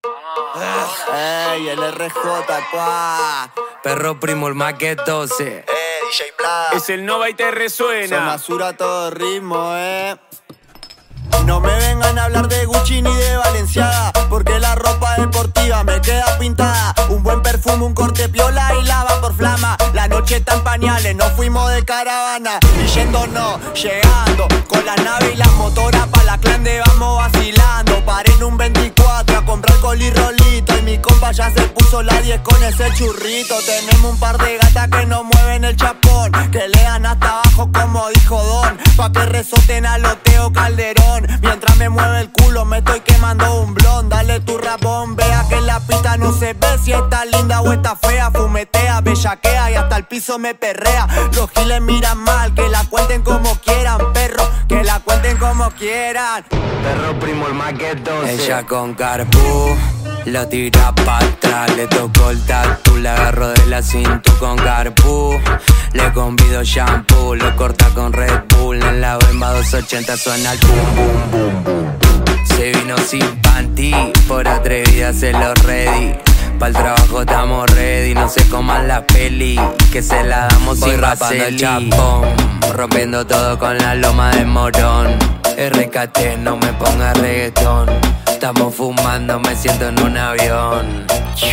Ey, el RJ, pa. Perro primo, el más que 12. DJ Black. Es el Nova y te resuena. Zona Sur a todo ritmo, No me vengan a hablar de Gucci ni de Balenciaga, porque la ropa deportiva me queda pintada. Un buen perfume, un corte piola y lava por flama. La noche está en pañales, nos fuimos de caravana. Y yéndonos, llegando, con la nave y las motoras pa' la Clande vamos vacilando. Paré en un 24 a comprar coli rolito, y mi compa ya se puso la 10 con ese churrito. Tenemos un par de gatas que nos mueven el chapón, que le dan hasta abajo como dijo Don, pa' que resoten a Loteo Calderón. Mientras me mueve el culo me estoy quemando un blond. Dale tu rabón, vea que en la pista no se ve si está linda o está fea. Fumetea, bellaquea y hasta el piso me perrea. Los giles miran mal, que la cuenten como quieran, perro, que la cuenten como quieran. Perro primo, el más que 12. Ella con carpú lo tira pa' atrás, le tocó el tatu, la agarro de la cintura con carpú. Le convido shampoo, lo corta con Red Bull. En la Bemba 280 suena el boom, boom, boom, boom. Se vino sin panty, por atrevida se lo ready. Pa'l trabajo estamos ready, no se coman la peli, que se la damos sin rapando el chapón. Rompiendo todo con la loma de Morón. RKT, no me ponga reggaetón. Estamos fumando, me siento en un avión.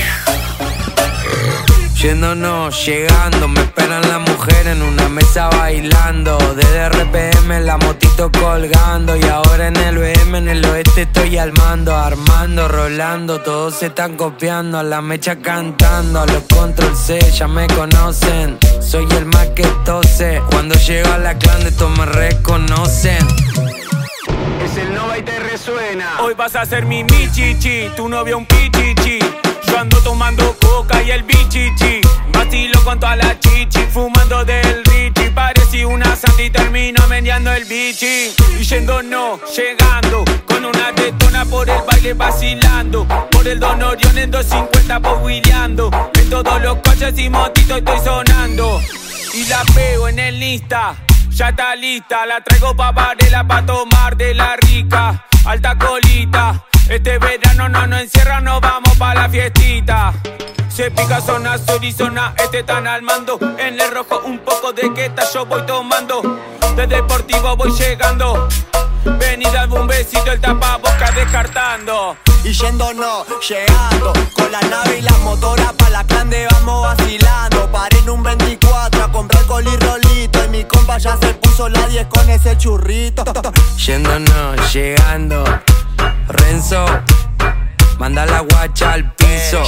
Yéndonos, llegando, me esperan las mujeres en una mesa bailando. Desde RPM la motito colgando, y ahora en el BM en el oeste estoy al mando. Armando, rolando, todos se están copiando. A la mecha cantando, a los Control C ya me conocen. Soy el más que tose, cuando llego a la Clande todos me reconocen. Es el Nova y te resuena. Hoy vas a ser mi michichi, tu novio un pichichi. Yo ando tomando coca y el bichichi. Vacilo con toda la chichi, fumando del Richie. Parecí una santa y termino meneando el bichi. Y yéndonos, llegando, con una tetona por el baile vacilando. Por el Don Orión en 250 poguileando. En todos los coches y motitos estoy sonando. Y la pego en el Insta, ya está lista. La traigo pa' Varela pa' tomar de la rica. Alta colita, este verano no nos encierra, nos vamos pa' la fiestita. Se pica zona sur y zona este están al mando. En el rojo un poco de queta yo voy tomando. De deportivo voy llegando. Ven y dame un besito, el tapabocas descartando. Y yéndonos, llegando, con la nave y las motoras pa' la Clande vamos vacilando. Paré en un 24 a comprar coli rolito, y mi compa ya se puso la 10 con ese churrito. Yéndonos, llegando, Renzo, manda la guacha al piso.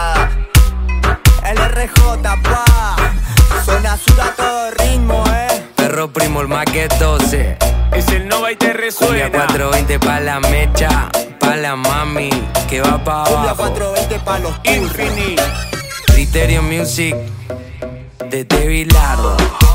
El RJ, pa. Zona Sur a todo ritmo, Perro primo, el más que 12. Es el Nova y te resuena. Cumbia 420 pa' la mecha, pa' la mami, que va pa' abajo. Cumbia 420 pa' los Infinite. Criterio Music, de Bilardo.